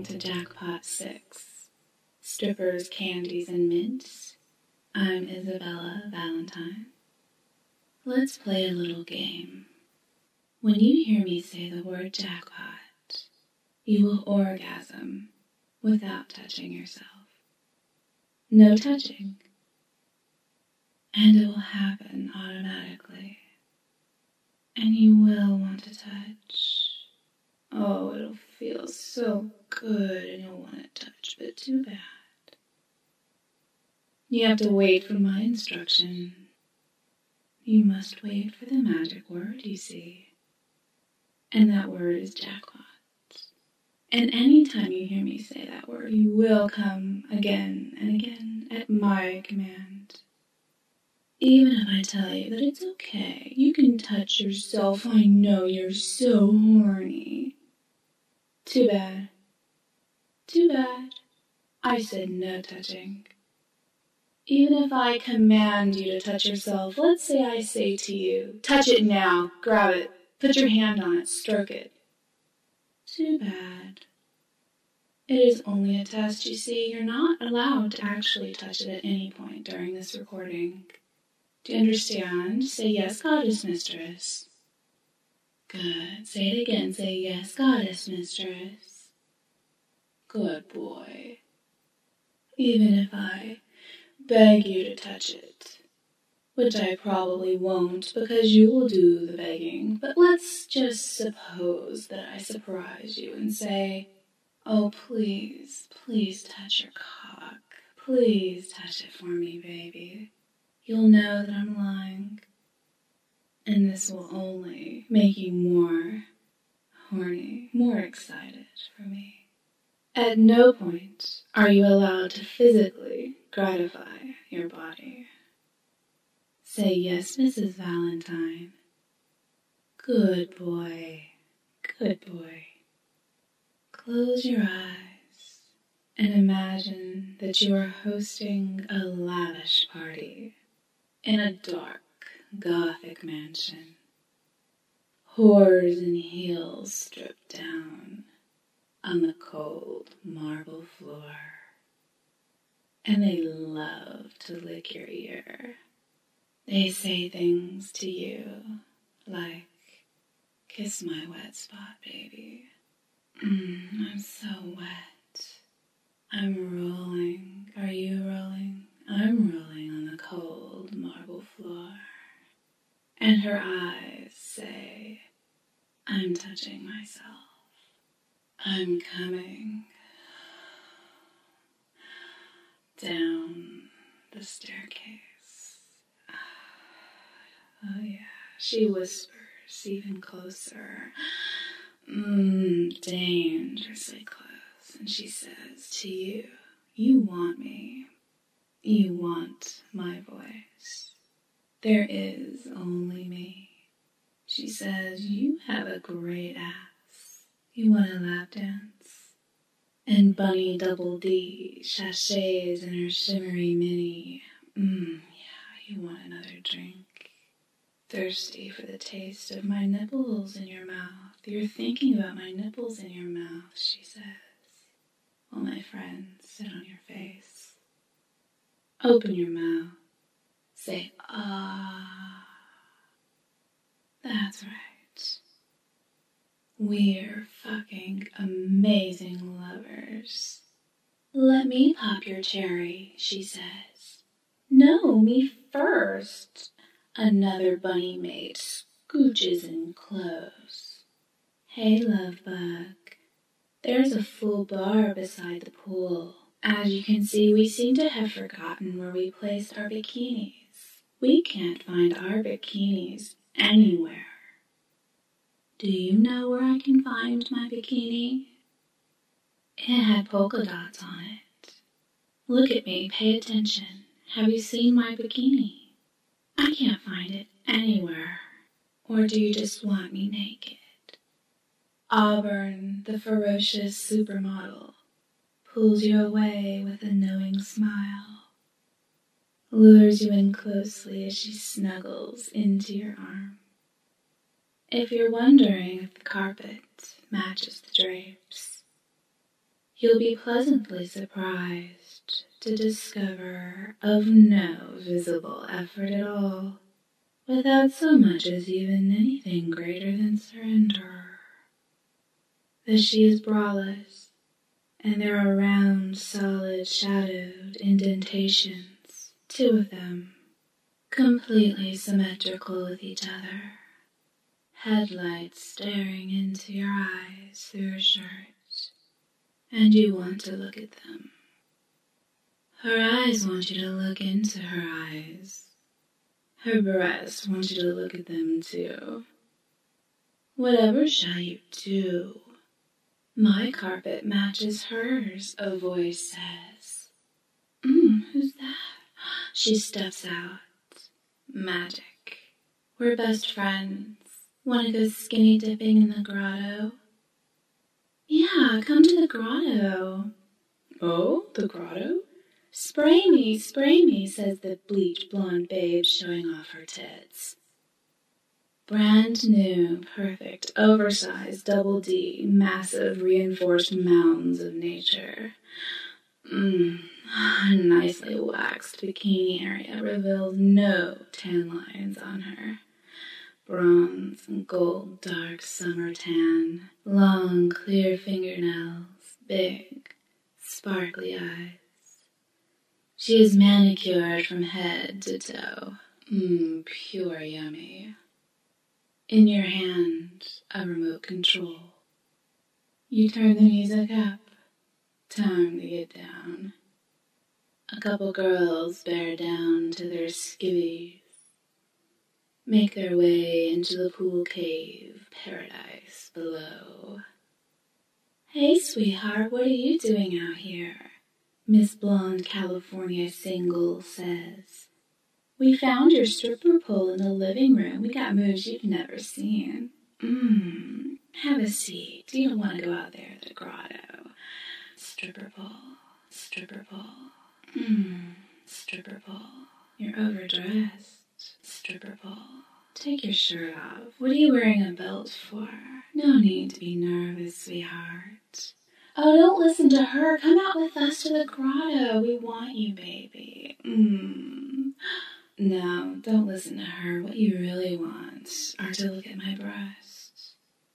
to Jackpot 6, Strippers, Candies, and Mints. I'm Isabella Valentine. Let's play a little game. When you hear me say the word jackpot, you will orgasm without touching yourself. No touching. And it will happen automatically. And you will want to touch. Oh, it'll feel so good and you'll want to touch, but too bad. You have to wait for my instruction. You must wait for the magic word, you see. And that word is jackpot. And anytime you hear me say that word, you will come again and again at my command. Even if I tell you that it's okay, you can touch yourself. I know you're so horny. Too bad. Too bad. I said no touching. Even if I command you to touch yourself, let's say I say to you, touch it now, grab it, put your hand on it, stroke it. Too bad. It is only a test, you see. You're not allowed to actually touch it at any point during this recording. Do you understand? Say yes, Goddess Mistress. Good. Say it again. Say yes, Goddess Mistress. Good boy. Even if I beg you to touch it, which I probably won't because you will do the begging, but let's just suppose that I surprise you and say, oh, please, please touch your cock. Please touch it for me, baby. You'll know that I'm lying. And this will only make you more horny, more excited for me. At no point are you allowed to physically gratify your body. Say yes, Mrs. Valentine. Good boy. Good boy. Close your eyes and imagine that you are hosting a lavish party in a dark, Gothic mansion. Whores in heels stripped down on the cold marble floor. And they love to lick your ear. They say things to you like, kiss my wet spot, baby. I'm so wet. I'm rolling. Are you rolling? I'm rolling on the cold marble floor. And her eyes say, I'm touching myself. I'm coming down the staircase. Oh yeah, she whispers even closer. Dangerously close. And she says to you, you want me. You want my voice. There is only me. She says, you have a great ass. You want a lap dance? And Bunny Double D sachets in her shimmery mini. Yeah, you want another drink. Thirsty for the taste of my nipples in your mouth. You're thinking about my nipples in your mouth, she says. Well, my friend, sit on your face. Open your mouth. Say, ah. That's right. We're fucking amazing lovers. Let me pop your cherry, she says. No, me first. Another bunny mate scooches in close. Hey, love bug. There's a full bar beside the pool. As you can see, we seem to have forgotten where we placed our bikinis. We can't find our bikinis anywhere. Do you know where I can find my bikini? It had polka dots on it. Look at me, pay attention. Have you seen my bikini? I can't find it anywhere. Or do you just want me naked? Auburn, the ferocious supermodel, pulls you away with a knowing smile, lures you in closely as she snuggles into your arm. If you're wondering if the carpet matches the drapes, you'll be pleasantly surprised to discover of no visible effort at all, without so much as even anything greater than surrender. That she is braless, and there are round, solid, shadowed indentations, 2 of them, completely symmetrical with each other, headlights staring into your eyes through her shirt, and you want to look at them. Her eyes want you to look into her eyes. Her breasts want you to look at them too. Whatever shall you do? My carpet matches hers, a voice says. Who's that? She steps out. Magic. We're best friends. Wanna go skinny dipping in the grotto? Yeah, come to the grotto. Oh, the grotto? Spray me, says the bleached blonde babe showing off her tits. Brand new, perfect, oversized, double D, massive, reinforced mounds of nature. Nicely waxed bikini area reveals no tan lines on her. Bronze and gold dark summer tan, long clear fingernails, big, sparkly eyes. She is manicured from head to toe. Pure yummy. In your hand, a remote control. You turn the music up. Time to get down. A couple girls bear down to their skivvies, make their way into the pool cave paradise below. Hey, sweetheart, what are you doing out here? Miss Blonde California Single says. We found your stripper pole in the living room. We got moves you've never seen. Have a seat. You don't want to go out there at the grotto. Stripper pole, stripper pole. Stripper pole. You're overdressed. Stripper pole. Take your shirt off. What are you wearing a belt for? No need to be nervous, sweetheart. Oh, don't listen to her. Come out with us to the grotto. We want you, baby. No, don't listen to her. What you really want are to look at my breasts.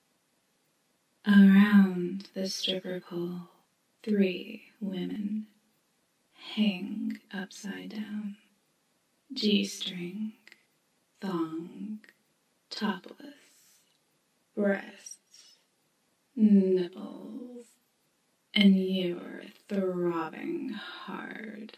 Around the stripper pole, 3 women hang upside down. G-string, thong, topless, breasts, nipples, and you're throbbing hard.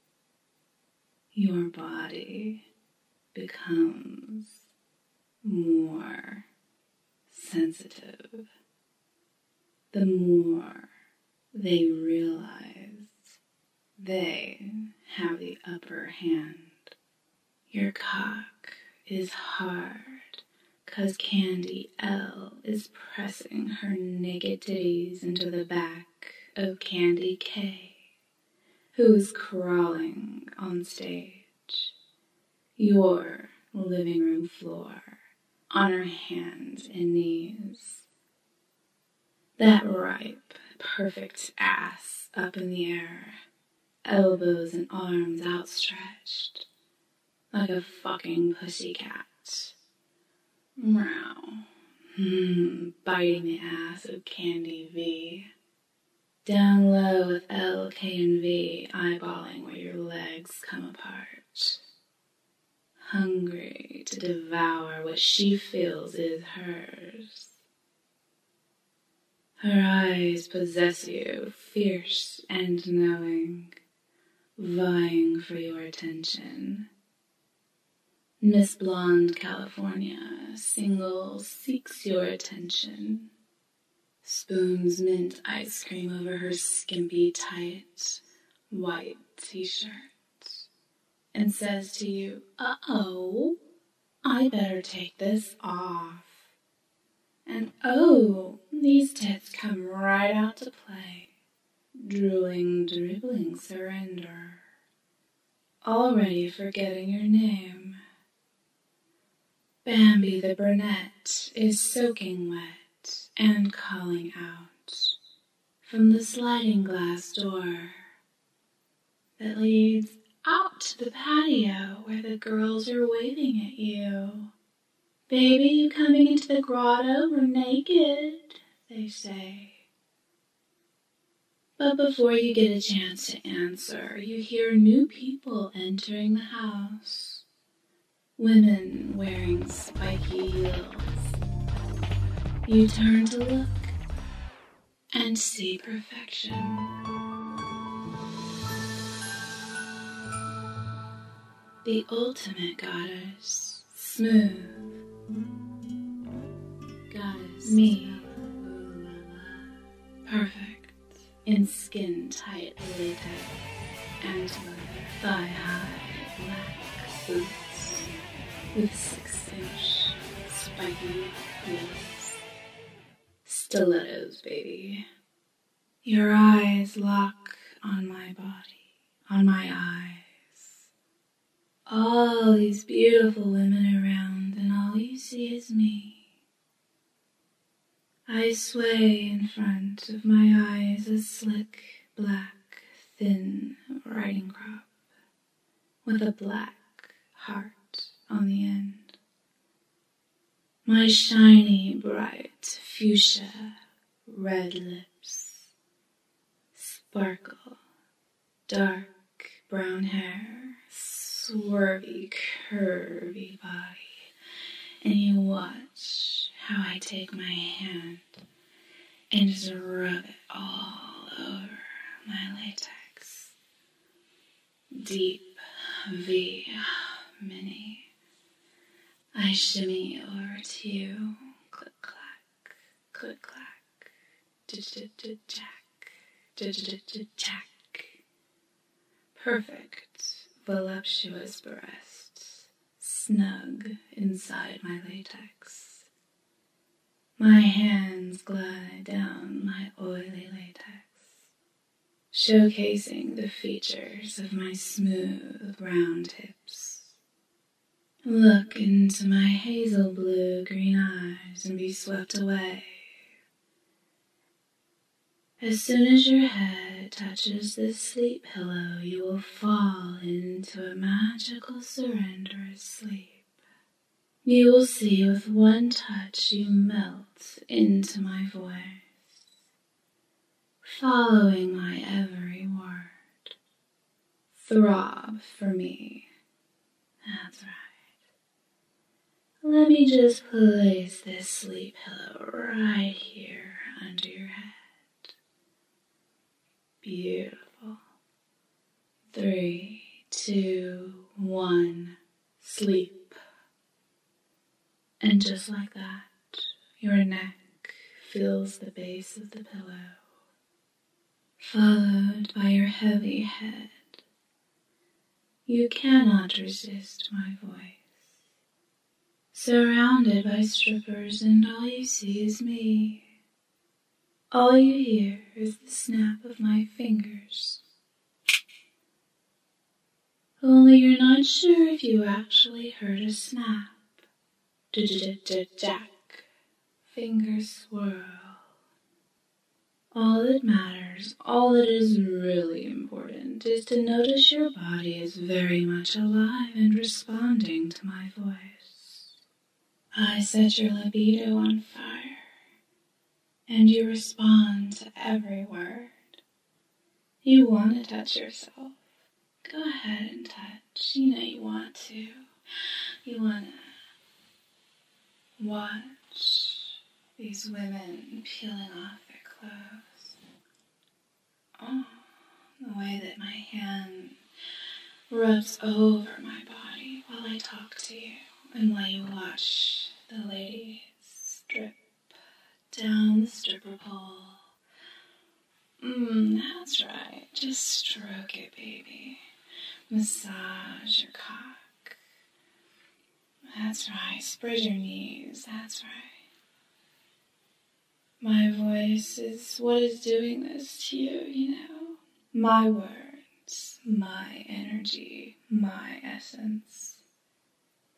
Your body becomes more sensitive. The more they realize they have the upper hand. Your cock is hard, 'cause Candy L is pressing her naked titties into the back of Candy K, who is crawling on stage, your living room floor, on her hands and knees. That ripe, perfect ass up in the air, elbows and arms outstretched, like a fucking pussycat. Meow. Biting the ass of Candy V. Down low with L, K, and V, eyeballing where your legs come apart. Hungry to devour what she feels is hers. Her eyes possess you, fierce and knowing, vying for your attention. Miss Blonde California Single seeks your attention. Spoons mint ice cream over her skimpy, tight, white t-shirt, and says to you, "Uh-oh, I better take this off. And oh, these tits come right out to play. Drooling, dribbling surrender. Already forgetting your name. Bambi the brunette is soaking wet and calling out, from the sliding glass door that leads out to the patio where the girls are waving at you. Baby, you coming into the grotto? We're naked, they say. But before you get a chance to answer, you hear new people entering the house. Women wearing spiky heels. You turn to look and see perfection. The ultimate goddess, smooth. Goddess, me. Perfect in skin-tight latex and thigh-high black boots with 6-inch spiky heels. Stilettos, baby. Your eyes lock on my body, on my eyes. All these beautiful women around, and all you see is me. I sway in front of my eyes a slick, black, thin riding crop with a black heart on the end. My shiny, bright, fuchsia, red lips sparkle, dark brown hair, swervy, curvy body, and you watch how I take my hand and just rub it all over my latex. Deep V mini. I shimmy over to you, click clack, click clack, jack. Perfect, voluptuous breasts, snug inside my latex. My hands glide down my oily latex, showcasing the features of my smooth, round hips. Look into my hazel blue green eyes and be swept away. As soon as your head touches this sleep pillow, you will fall into a magical, surrenderous sleep. You will see with one touch you melt into my voice, following my every word. Throb for me. That's right. Let me just place this sleep pillow right here under your head. Beautiful. 3, 2, 1, sleep. And just like that, your neck feels the base of the pillow, followed by your heavy head. You cannot resist my voice. Surrounded by strippers, and all you see is me. All you hear is the snap of my fingers. Only you're not sure if you actually heard a snap. Jack. Fingers swirl. All that matters, all that is really important, is to notice your body is very much alive and responding to my voice. I set your libido on fire, and you respond to every word. You want to touch yourself. Go ahead and touch. You know you want to. You want to watch these women peeling off their clothes. Oh, the way that my hand rubs over my body while I talk to you and while you watch the ladies strip down the stripper pole. That's right. Just stroke it, baby. Massage your cock. That's right. Spread your knees. That's right. My voice is what is doing this to you, you know. My words, my energy, my essence.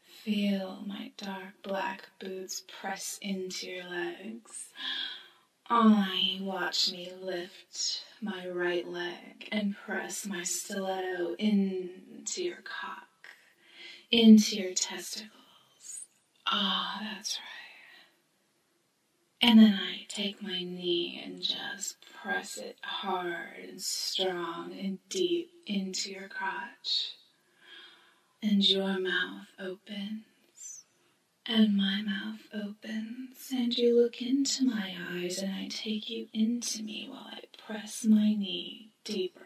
Feel my dark black boots press into your legs. I watch me lift my right leg and press my stiletto into your cock, into your testicles. Ah, that's right. And then I take my knee and just press it hard and strong and deep into your crotch. And your mouth opens, and my mouth opens, and you look into my eyes, and I take you into me while I press my knee deeper.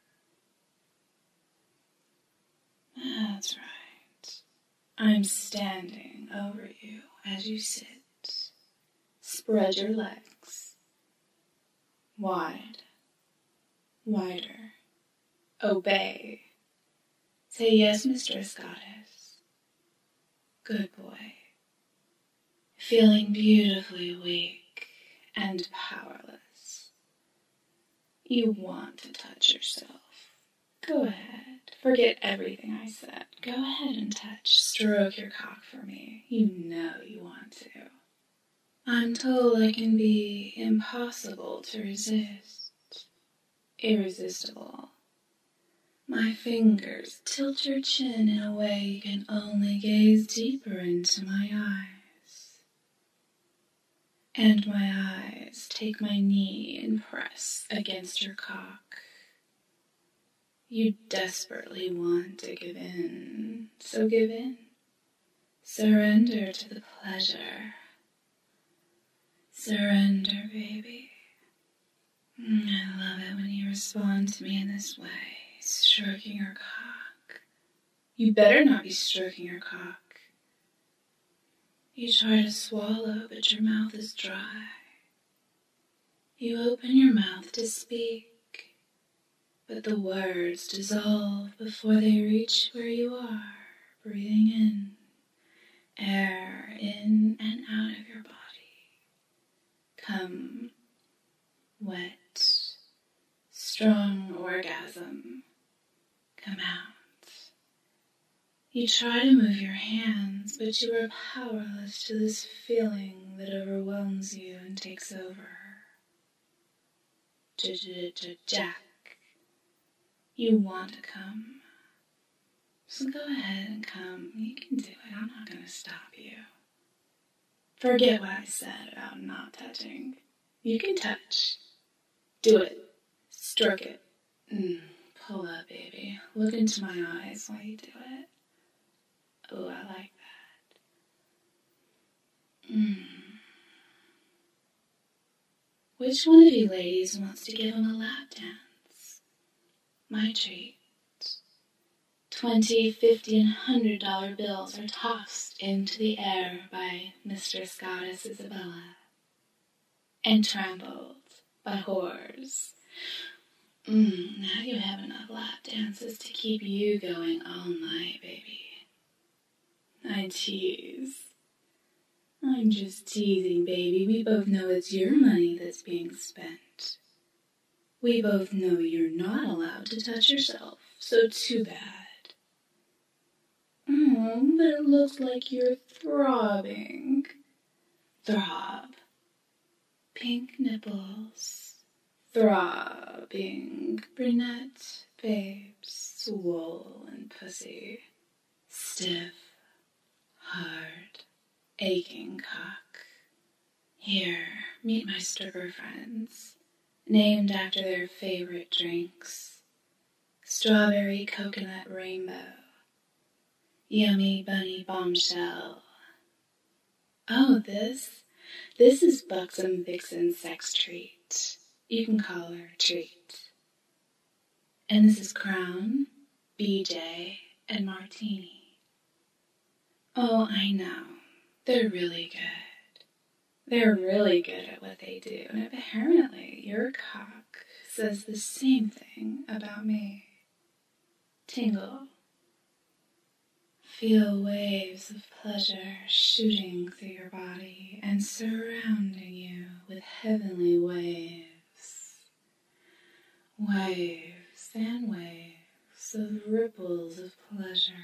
That's right. I'm standing over you as you sit. Spread your legs. Wide. Wider. Obey. Say yes, Mistress Goddess. Good boy. Feeling beautifully weak and powerless. You want to touch yourself. Go ahead. Forget everything I said. Go ahead and touch. Stroke your cock for me. You know you want to. I'm told I can be impossible to resist. Irresistible. My fingers tilt your chin in a way you can only gaze deeper into my eyes. And my eyes take my knee and press against your cock. You desperately want to give in, so give in. Surrender to the pleasure. Surrender, baby. I love it when you respond to me in this way, stroking your cock. You better not be stroking your cock. You try to swallow, but your mouth is dry. You open your mouth to speak, but the words dissolve before they reach where you are, breathing in, air in and out of your body. Come, wet, strong orgasm, come out. You try to move your hands, but you are powerless to this feeling that overwhelms you and takes over. Jack, you want to come. So go ahead and come. You can do it. I'm not going to stop you. Forget what I said about not touching. You can touch. Do it. Stroke it. Pull up, baby. Look into my eyes while you do it. Oh, I like that. Which one of you ladies wants to give him a lap dance? My treat. $20, $50, and $100 bills are tossed into the air by Mistress Goddess Isabella and trampled by whores. Now you have enough lap dances to keep you going all night, baby. I tease. I'm just teasing, baby. We both know it's your money that's being spent. We both know you're not allowed to touch yourself, so too bad. But it looks like you're throbbing. Throb. Pink nipples. Throbbing. Brunette babes. Swollen pussy. Stiff. Hard. Aching cock. Here, meet my stripper friends, named after their favorite drinks. Strawberry coconut rainbow. Yummy bunny bombshell. Oh, this is Buxom Vixen Sex Treat. You can call her Treat. And this is Crown, BJ, and Martini. Oh, I know. They're really good. They're really good at what they do, and apparently your cock says the same thing about me. Tingle. Feel waves of pleasure shooting through your body and surrounding you with heavenly waves. Waves and waves of ripples of pleasure.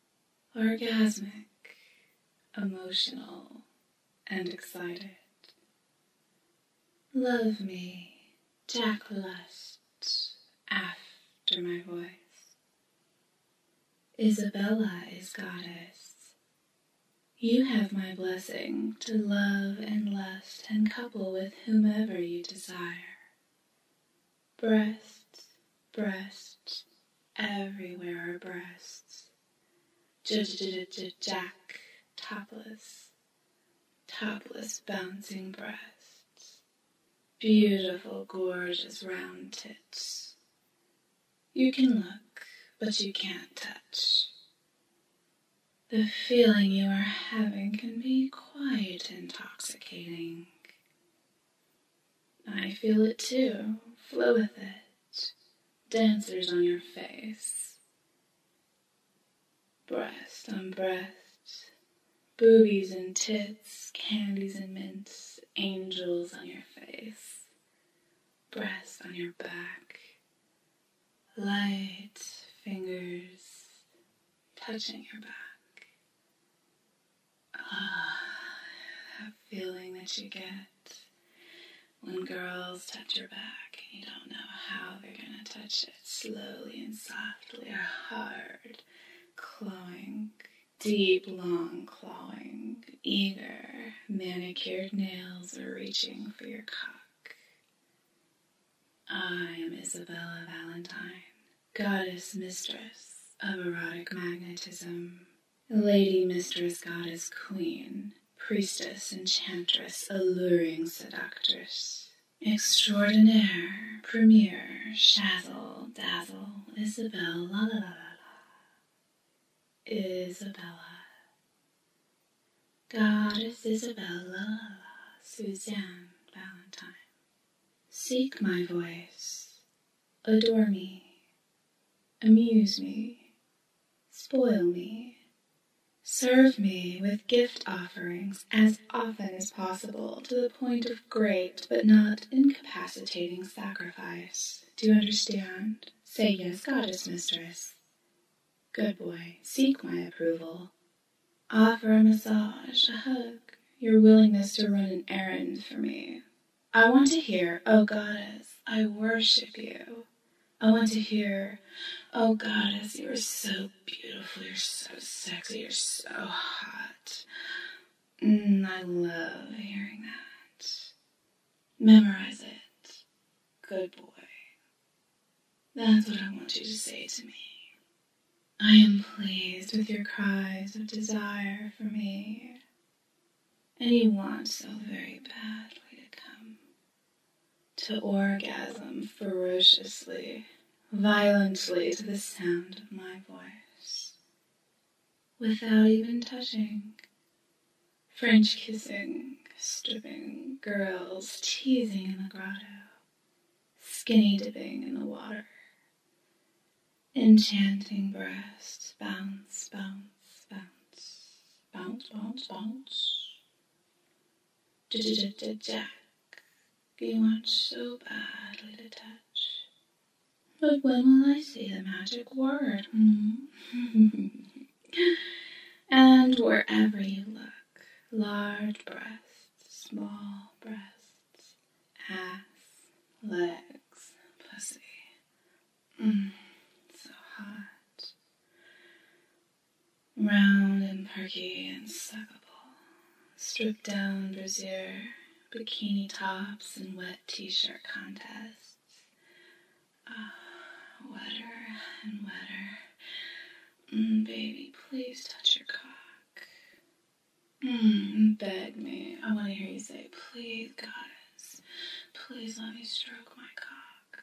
Orgasmic, emotional, and excited. Love me, Jack Lust, after my voice. Isabella is goddess. You have my blessing to love and lust and couple with whomever you desire. Breasts, breasts, everywhere are breasts. Jack, topless, topless bouncing breasts. Beautiful, gorgeous round tits. You can look, but you can't touch. The feeling you are having can be quite intoxicating. I feel it too. Flow with it. Dancers on your face. Breast on breast. Boobies and tits. Candies and mints. Angels on your face. Breast on your back. Light fingers touching your back. That feeling that you get when girls touch your back and you don't know how they're gonna touch it, slowly and softly or hard, clawing, deep, long clawing, eager, manicured nails are reaching for your cock. I am Isabella Valentine, goddess mistress of erotic magnetism, lady mistress, goddess queen, priestess, enchantress, alluring seductress, extraordinaire, premier, shazzle, dazzle, Isabella, la la la la la, Isabella, goddess Isabella, la la la, Suzanne Valentine. Seek my voice, adore me, amuse me, spoil me, serve me with gift offerings as often as possible to the point of great but not incapacitating sacrifice. Do you understand? Say yes, goddess mistress. Good boy, seek my approval. Offer a massage, a hug, your willingness to run an errand for me. I want to hear, oh goddess, I worship you. I want to hear, oh goddess, you are so beautiful, you're so sexy, you're so hot. I love hearing that. Memorize it. Good boy. That's what I want you to say to me. I am pleased with your cries of desire for me. And you want so very badly to come. To orgasm ferociously, violently to the sound of my voice. Without even touching. French kissing, stripping, girls teasing in the grotto, skinny dipping in the water, enchanting breasts, bounce, bounce, bounce, bounce, bounce, bounce. Jack, you want so badly to touch. But when will I say the magic word? And wherever you look, large breasts, small breasts, ass, legs, pussy. So hot. Round and perky and suckable. Stripped down brassiere, bikini tops, and wet t-shirt contests. Wetter and wetter. Baby, please touch your cock. Beg me. I want to hear you say, please, goddess, please let me stroke my cock.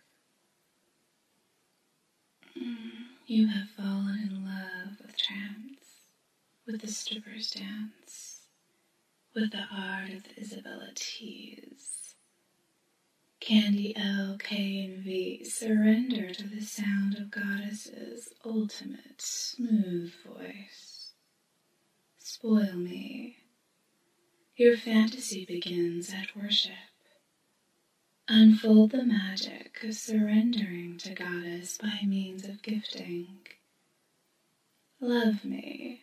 You have fallen in love with trance, with the stripper's dance, with the art of the Isabella tease. Candy L, K, and V surrender to the sound of goddess's ultimate smooth voice. Spoil me. Your fantasy begins at worship. Unfold the magic of surrendering to goddess by means of gifting. Love me,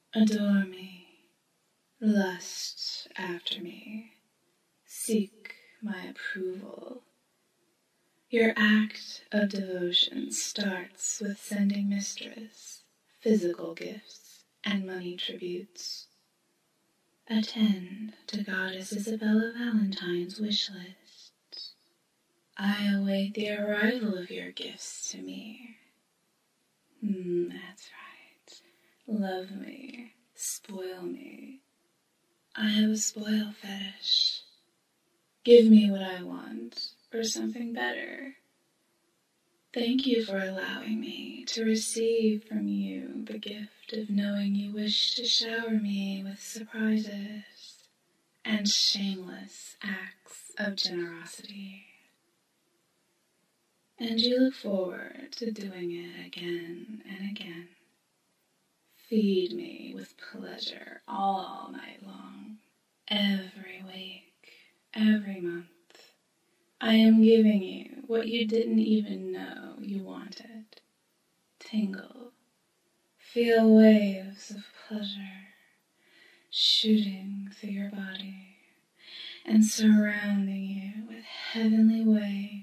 adore me, lust after me, seek my approval. Your act of devotion starts with sending mistress physical gifts and money tributes. Attend to Goddess Isabella Valentine's wish list. I await the arrival of your gifts to me. That's right. Love me. Spoil me. I have a spoil fetish. Give me what I want, or something better. Thank you for allowing me to receive from you the gift of knowing you wish to shower me with surprises and shameless acts of generosity. And you look forward to doing it again and again. Feed me with pleasure all night long, every week, every month. I am giving you what you didn't even know you wanted. Tingle. Feel waves of pleasure shooting through your body and surrounding you with heavenly waves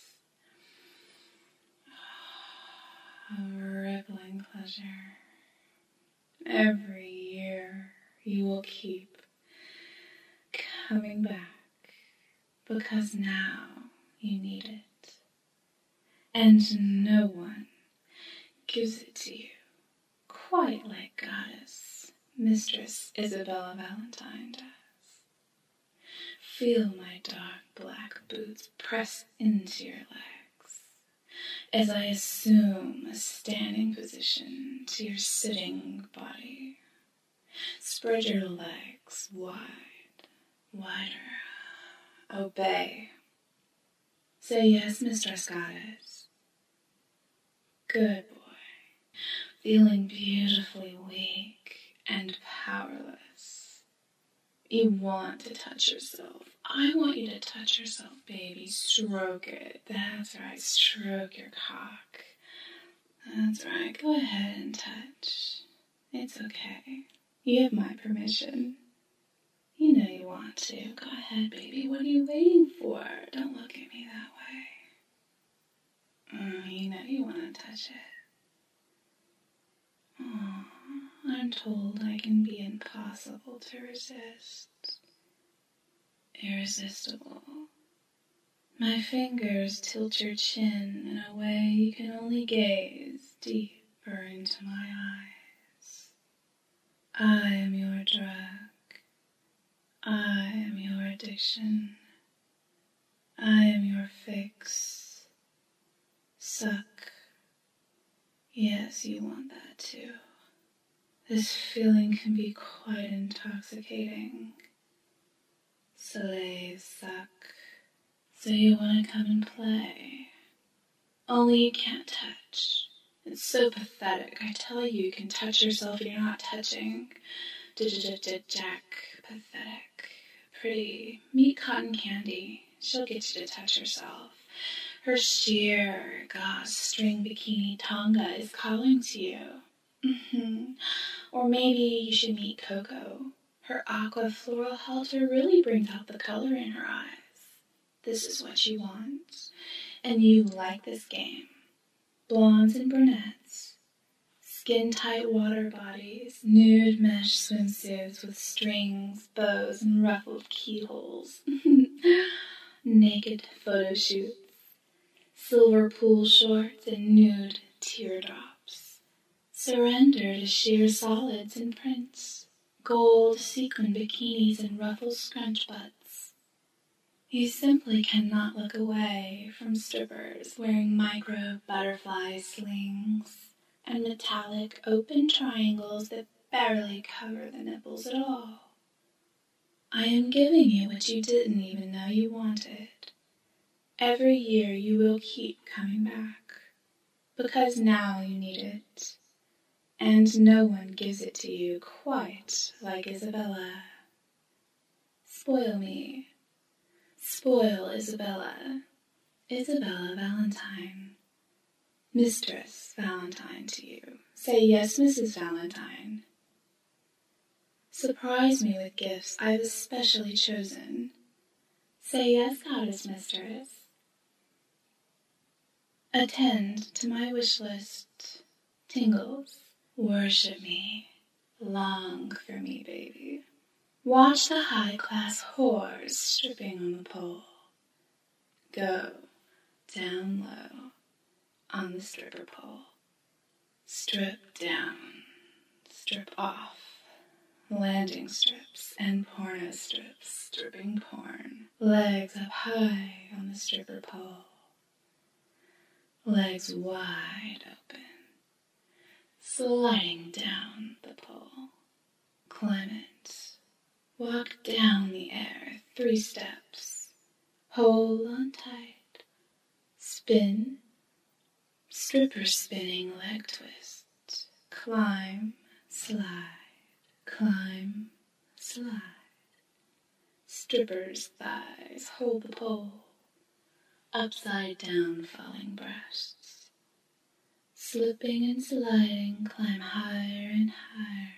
of rippling pleasure. Every year you will keep coming back because now you need it, and no one gives it to you quite like Goddess Mistress Isabella Valentine does. Feel my dark black boots press into your legs as I assume a standing position to your sitting body. Spread your legs wide, wider. Obey. Say yes, Mistress Goddess. Good boy. Feeling beautifully weak and powerless. You want to touch yourself. I want you to touch yourself, baby. Stroke it. That's right. Stroke your cock. That's right. Go ahead and touch. It's okay. You have my permission. You know you want to. Go ahead, baby. What are you waiting for? Don't look at me that way. You know you want to touch it. Oh, I'm told I can be impossible to resist. Irresistible. My fingers tilt your chin in a way you can only gaze deeper into my eyes. I am your drug. I am your addiction. I am your fix. Suck. Yes, you want that too. This feeling can be quite intoxicating. Slave suck. So you want to come and play. Only you can't touch. It's so pathetic. I tell you, you can touch yourself and you're not touching. Jack. Pathetic. Pretty. Meet Cotton Candy. She'll get you to touch yourself. Her sheer gauze string bikini Tonga is calling to you. Or maybe you should meet Coco. Her aqua floral halter really brings out the color in her eyes. This is what you want. And you like this game. Blondes and brunettes. Skin-tight water bodies. Nude mesh swimsuits with strings, bows, and ruffled keyholes. Naked photo shoots. Silver pool shorts and nude teardrops. Surrender to sheer solids and prints. Gold sequin bikinis and ruffled scrunch butts. You simply cannot look away from strippers wearing micro butterfly slings and metallic open triangles that barely cover the nipples at all. I am giving you what you didn't even know you wanted. Every year you will keep coming back, because now you need it, and no one gives it to you quite like Isabella. Spoil me. Spoil Isabella. Isabella Valentine. Mistress Valentine to you. Say yes, Mrs. Valentine. Surprise me with gifts I've especially chosen. Say yes, goddess mistress. Attend to my wish list. Tingles. Worship me. Long for me, baby. Watch the high-class whores stripping on the pole. Go down low on the stripper pole. Strip down, strip off. Landing strips and porno strips, stripping porn. Legs up high on the stripper pole. Legs wide open. Sliding down the pole. Climb it. Walk down the air 3 steps. Hold on tight. Spin. Stripper spinning leg twist. Climb, slide. Climb, slide. Stripper's thighs hold the pole. Upside down falling breasts. Slipping and sliding, climb higher and higher.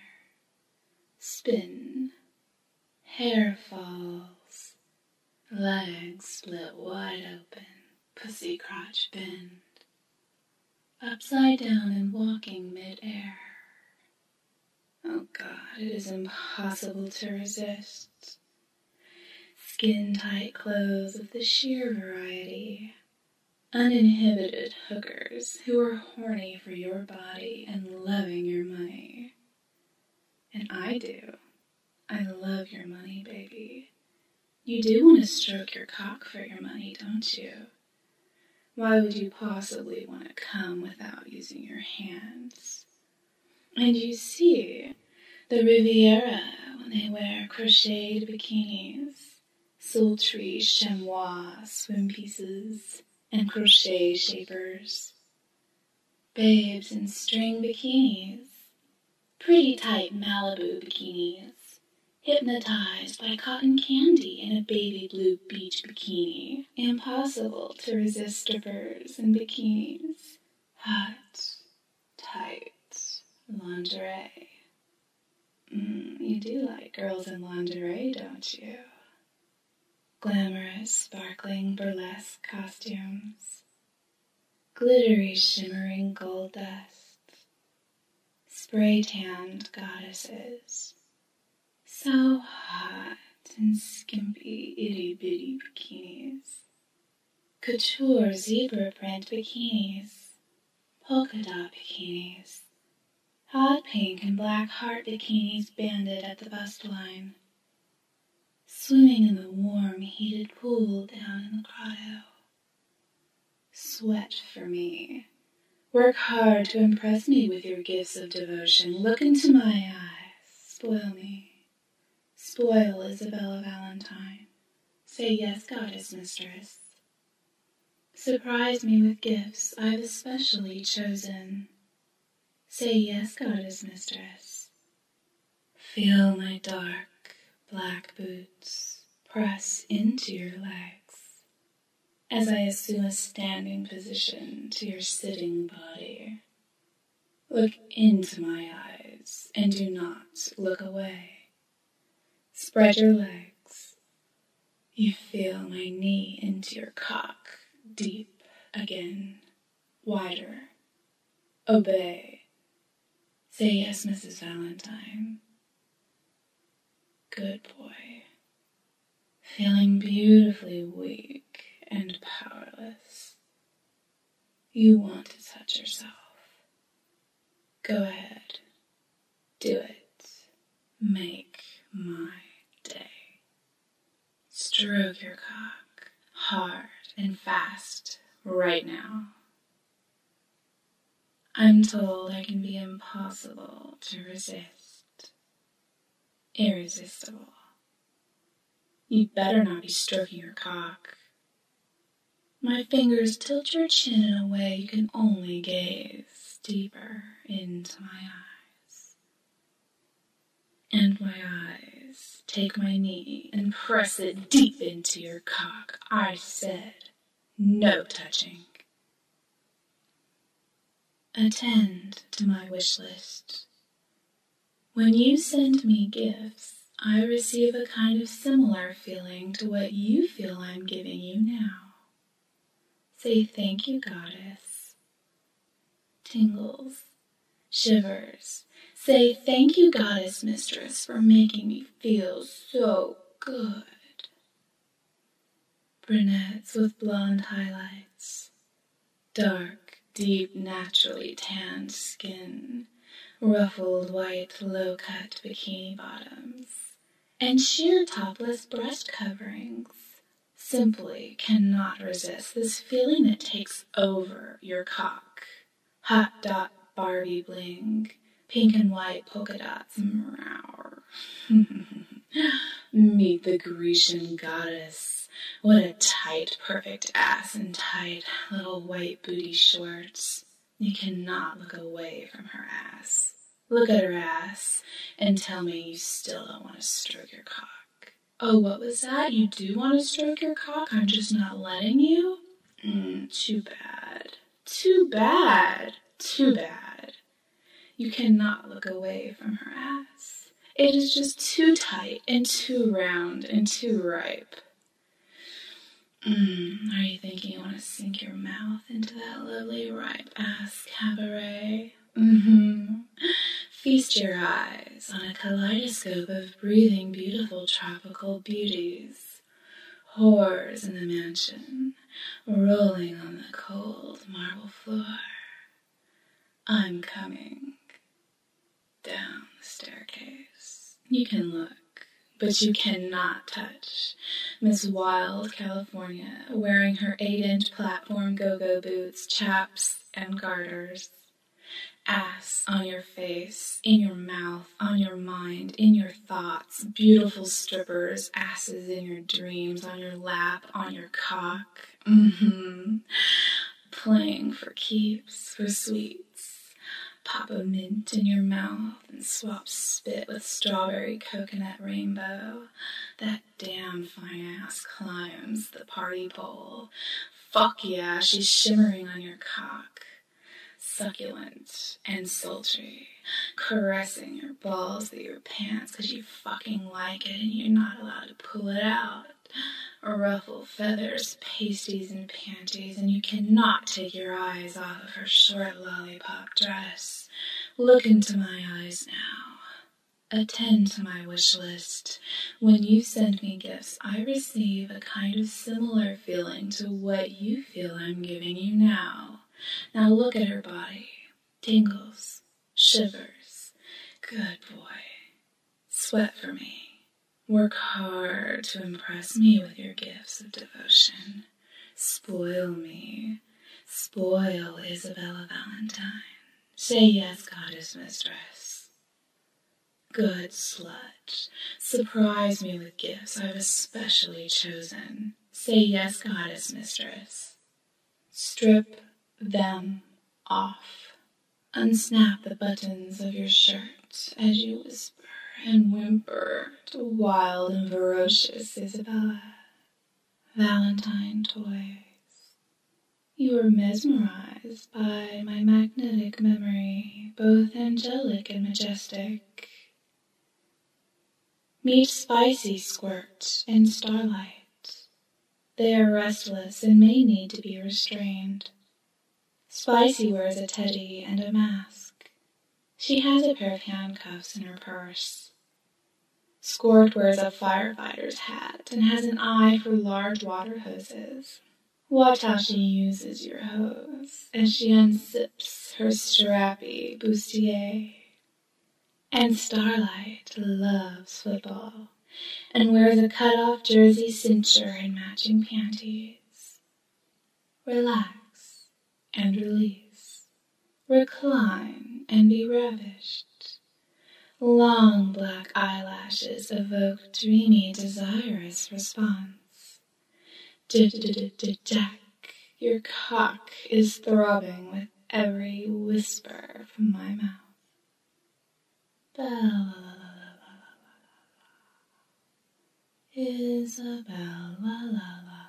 Spin. Hair falls. Legs split wide open. Pussy crotch bend. Upside down and walking mid-air. Oh God, it is impossible to resist. Skin-tight clothes of the sheer variety. Uninhibited hookers who are horny for your body and loving your money. And I do. I love your money, baby. You do want to stroke your cock for your money, don't you? Why would you possibly want to come without using your hands? And you see, the Riviera, when they wear crocheted bikinis, sultry chamois swim pieces, and crochet shapers. Babes in string bikinis, pretty tight Malibu bikinis, hypnotized by cotton candy in a baby blue beach bikini. Impossible to resist strippers in bikinis. Hot, tight lingerie. You do like girls in lingerie, don't you? Glamorous, sparkling, burlesque costumes. Glittery, shimmering gold dust. Spray-tanned goddesses. So hot and skimpy, itty-bitty bikinis. Couture zebra print bikinis. Polka dot bikinis. Hot pink and black heart bikinis banded at the bust line. Swimming in the warm, heated pool down in the grotto. Sweat for me. Work hard to impress me with your gifts of devotion. Look into my eyes. Spoil me. Spoil Isabella Valentine. Say yes, goddess mistress. Surprise me with gifts I've especially chosen. Say yes, goddess mistress. Feel my dark, black boots press into your legs as I assume a standing position to your sitting body. Look into my eyes and do not look away. Spread your legs. You feel my knee into your cock, deep again, wider. Obey. Say yes, Mrs. Valentine. Good boy. Feeling beautifully weak and powerless. You want to touch yourself. Go ahead. Do it. Make my day. Stroke your cock hard and fast right now. I'm told I can be impossible to resist. Irresistible. You better not be stroking your cock. My fingers tilt your chin in a way you can only gaze deeper into my eyes. And my eyes take my knee and press it deep into your cock. I said, no touching. Attend to my wish list. When you send me gifts, I receive a kind of similar feeling to what you feel I'm giving you now. Say thank you, goddess. Tingles, shivers. Say thank you, goddess mistress, for making me feel so good. Brunettes with blonde highlights, dark, deep, naturally tanned skin, ruffled white low-cut bikini bottoms, and sheer topless breast coverings. Simply cannot resist this feeling that takes over your cock. Hot dot Barbie bling, pink and white polka dots, meow. Meet the Grecian goddess. What a tight, perfect ass and tight little white booty shorts. You cannot look away from her ass. Look at her ass and tell me you still don't want to stroke your cock. Oh, what was that? You do want to stroke your cock? I'm just not letting you? Too bad. Too bad. Too bad. You cannot look away from her ass. It is just too tight and too round and too ripe. Are you thinking you want to sink your mouth into that lovely ripe ass cabaret? Feast your eyes on a kaleidoscope of breathing, beautiful tropical beauties. Whores in the mansion, rolling on the cold marble floor. I'm coming down the staircase. You can look, but you cannot touch Miss Wild California, wearing her 8-inch platform go-go boots, chaps, and garters. Ass on your face, in your mouth, on your mind, in your thoughts. Beautiful strippers, asses in your dreams, on your lap, on your cock. Playing for keeps, for sweets. Pop a mint in your mouth and swap spit with strawberry coconut rainbow. That damn fine ass climbs the party pole. Fuck yeah, she's shimmering on your cock. Succulent and sultry, caressing your balls through your pants because you fucking like it and you're not allowed to pull it out. Ruffle feathers, pasties, and panties, and you cannot take your eyes off of her short lollipop dress. Look into my eyes now. Attend to my wish list. When you send me gifts, I receive a kind of similar feeling to what you feel I'm giving you now. Now look at her body. Tingles. Shivers. Good boy. Sweat for me. Work hard to impress me with your gifts of devotion. Spoil me. Spoil Isabella Valentine. Say yes, goddess mistress. Good slut. Surprise me with gifts I've especially chosen. Say yes, goddess mistress. Strip them off. Unsnap the buttons of your shirt as you whisper and whimper to wild and ferocious Isabella. Valentine toys. You were mesmerized by my magnetic memory, both angelic and majestic. Meet Spicy Squirt and Starlight. They are restless and may need to be restrained. Spicy wears a teddy and a mask. She has a pair of handcuffs in her purse. Squirt wears a firefighter's hat and has an eye for large water hoses. Watch how she uses your hose as she unzips her strappy bustier. And Starlight loves football and wears a cut-off jersey cincher and matching panties. Relax and release. Recline and be ravished. Long black eyelashes evoke dreamy, desirous response. Jack, your cock is throbbing with every whisper from my mouth. Isabel, la la la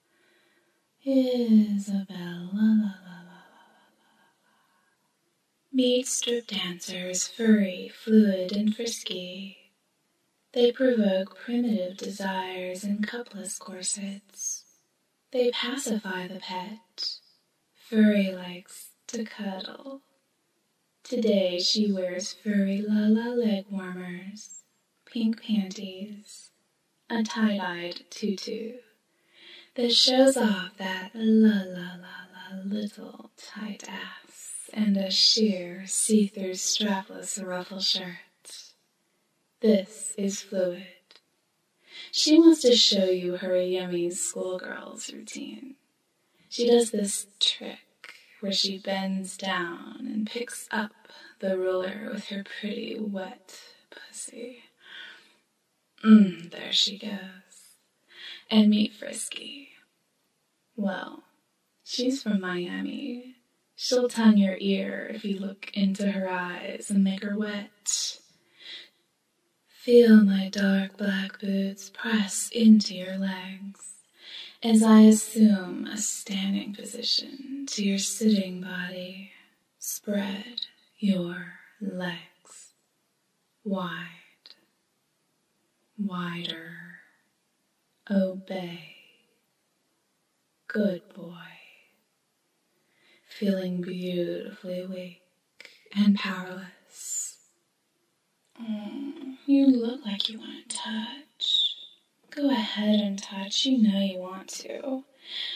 la. Isabel, la la la la la. Meet strip dancers, furry, fluid, and frisky. They provoke primitive desires in cupless corsets. They pacify the pet. Furry likes to cuddle. Today she wears furry la-la leg warmers, pink panties, a tie-dyed tutu that shows off that la-la-la-la little tight ass and a sheer see-through strapless ruffle shirt. This is Fluid. She wants to show you her yummy schoolgirl's routine. She does this trick where she bends down and picks up the ruler with her pretty wet pussy. There she goes. And meet Frisky. Well, she's from Miami. She'll tongue your ear if you look into her eyes and make her wet. Feel my dark black boots press into your legs as I assume a standing position to your sitting body. Spread your legs wide, wider. Obey. Good boy. Feeling beautifully weak and powerless. You look like you want to touch. Go ahead and touch. You know you want to.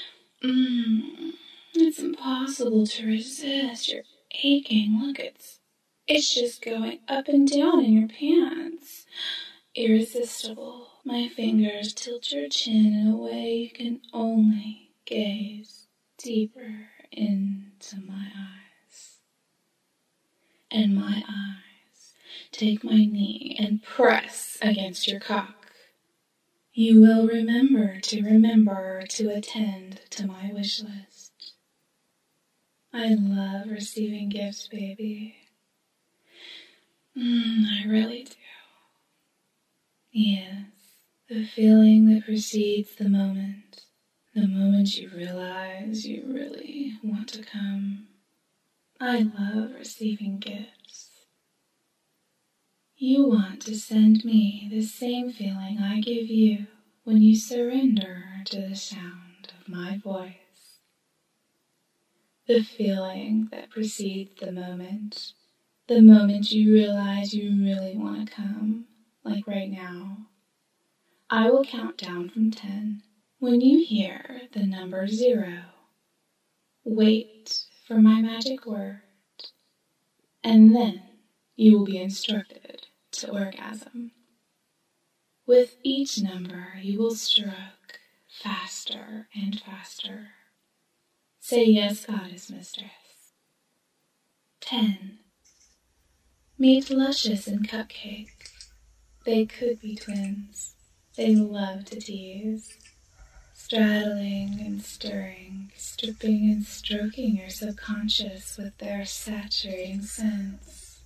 It's impossible to resist. You're aching. Look, it's just going up and down in your pants. Irresistible. My fingers tilt your chin in a way you can only gaze deeper into my eyes. And my eyes take my knee and press against your cock. You will remember to attend to my wish list. I love receiving gifts, baby. I really do. Yes, the feeling that precedes the moment you realize you really want to come. I love receiving gifts. You want to send me the same feeling I give you when you surrender to the sound of my voice. The feeling that precedes the moment you realize you really want to come, like right now. I will count down from 10. When you hear the number 0, wait for my magic word, and then you will be instructed to orgasm. With each number, you will stroke faster and faster. Say yes, Goddess Mistress. 10. Meet Luscious and Cupcake. They could be twins. They love to tease. Straddling and stirring, stripping and stroking your subconscious with their saturating scents.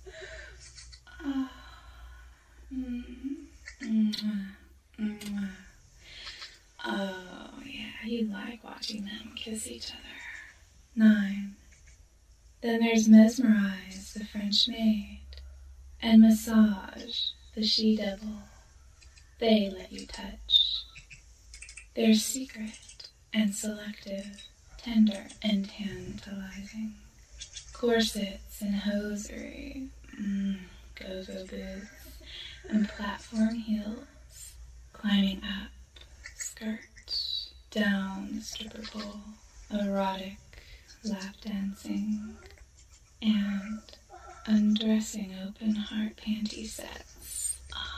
Oh, yeah, you like watching them kiss each other. 9. Then there's Mesmerize, the French maid, and Massage, the she-devil. They let you touch. They're secret and selective, tender and tantalizing. Corsets and hosiery, go-go boots, and platform heels, climbing up, skirt, down the stripper pole, erotic lap dancing, and undressing open heart panty sets.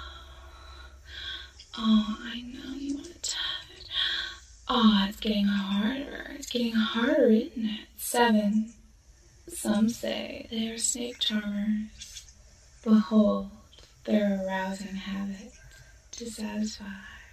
Oh, I know you want to touch. Oh, it's getting harder. It's getting harder, isn't it? 7. Some say they are snake charmers. Behold their arousing habit to satisfy.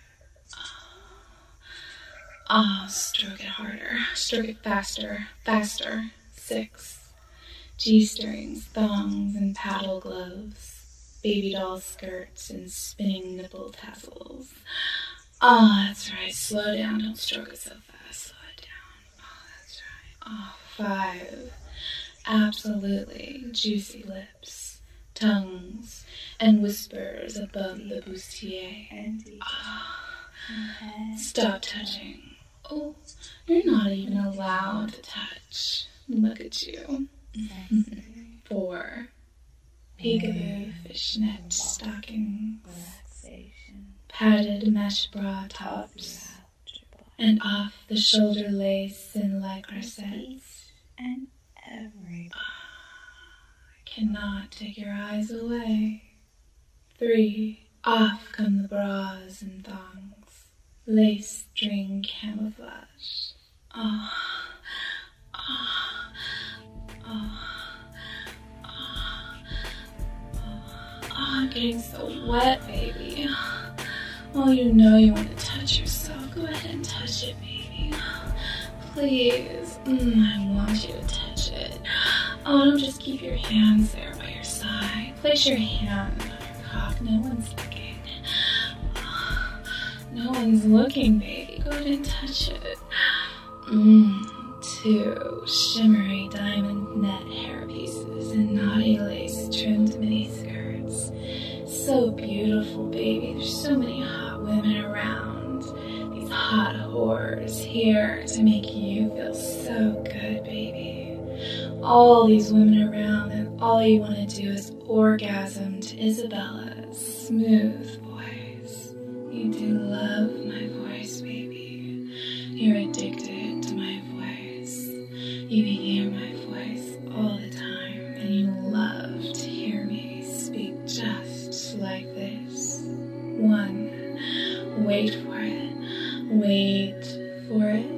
Stroke it harder. Stroke it faster. Faster. 6. G-strings, thongs, and paddle gloves. Baby doll skirts and spinning nipple tassels. That's right. Slow down. Don't stroke it so fast. Slow it down. That's right. 5. absolutely juicy lips, tongues, and whispers above the bustier. Stop touching. Oh, you're not even allowed to touch. Look at you. 4. Peekaboo fishnet stockings, padded mesh bra tops, and off the shoulder lace and lycra sets. And every Cannot take your eyes away. 3. Off come the bras and thongs, lace string camouflage. Oh, oh, oh, oh, oh, I'm getting so wet, baby. Oh, you know you want to touch yourself. Go ahead and touch it, baby. Please. I want you to touch it. Oh, don't just keep your hands there by your side. Place your hand on your cock. No one's looking. No one's looking, baby. Go ahead and touch it. 2 shimmery diamond net hairpieces and naughty lace trimmed mini skirts. So beautiful, baby. There's so many hot women around. These hot whores here to make you feel so good, baby. All these women around, and all you want to do is orgasm to Isabella's smooth voice. You do love my voice, baby. You're addicted to my voice. You hear my voice all the time, and you love to hear me speak just like this. 1. Wait for it. Wait for it.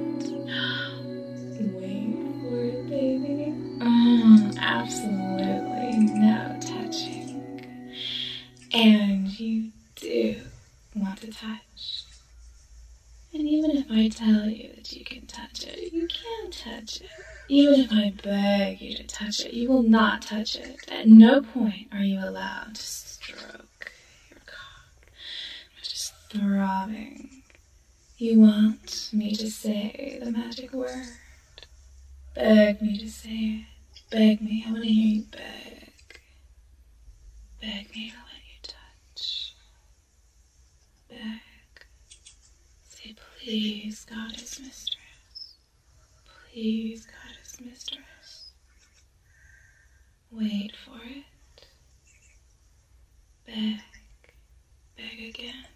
Wait for it, baby. Absolutely no touching. And you do want to touch. And even if I tell you that you can touch it, you can't touch it. Even if I beg you to touch it, you will not touch it. At no point are you allowed to stroke your cock, which is throbbing. You want me to say the magic word. Beg me to say it. Beg me. I want to hear you beg. Beg me to let you touch. Beg. Say, please, goddess mistress. Please, goddess mistress. Wait for it. Beg. Beg again.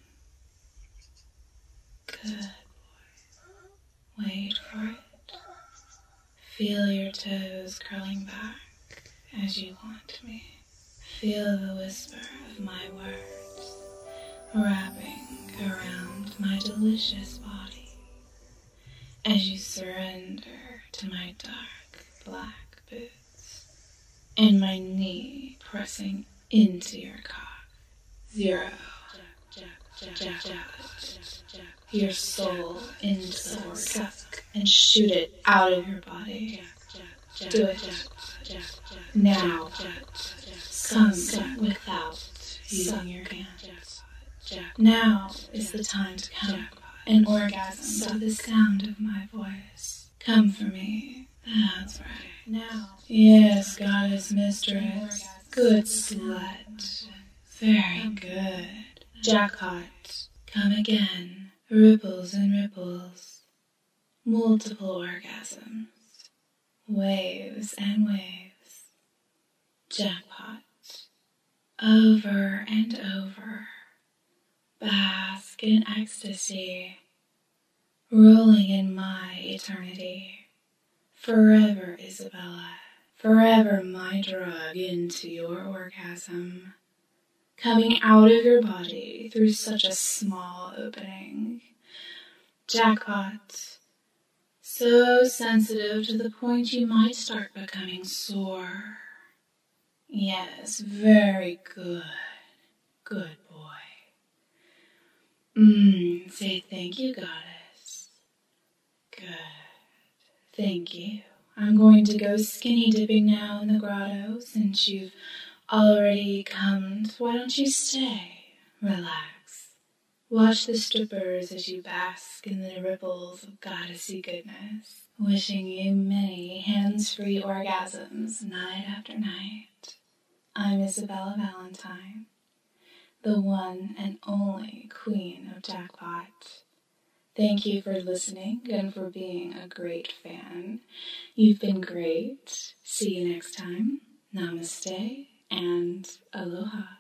Good boy. Wait for it. Feel your toes curling back as you want me. Feel the whisper of my words wrapping around my delicious body as you surrender to my dark black boots and my knee pressing into your cock. 0. Your soul into the suck and shoot it out of your body. Do it. Now. Some without using your hands. Now is the time to come and orgasm to the sound of my voice. Come for me. That's right. Now. Yes, goddess mistress. Good slut. Very good. Jackpot. Come again. Ripples and ripples. Multiple orgasms. Waves and waves. Jackpot. Over and over. Bask in ecstasy. Rolling in my eternity. Forever, Isabella. Forever my drug into your orgasm. Coming out of your body through such a small opening. Jackpot. So sensitive to the point you might start becoming sore. Yes, very good. Good boy. Say thank you, goddess. Good. Thank you. I'm going to go skinny dipping now in the grotto since you've already come. Why don't you stay? Relax. Watch the strippers as you bask in the ripples of goddessy goodness. Wishing you many hands-free orgasms night after night. I'm Isabella Valentine, the one and only queen of Jackpot. Thank you for listening and for being a great fan. You've been great. See you next time. Namaste and aloha.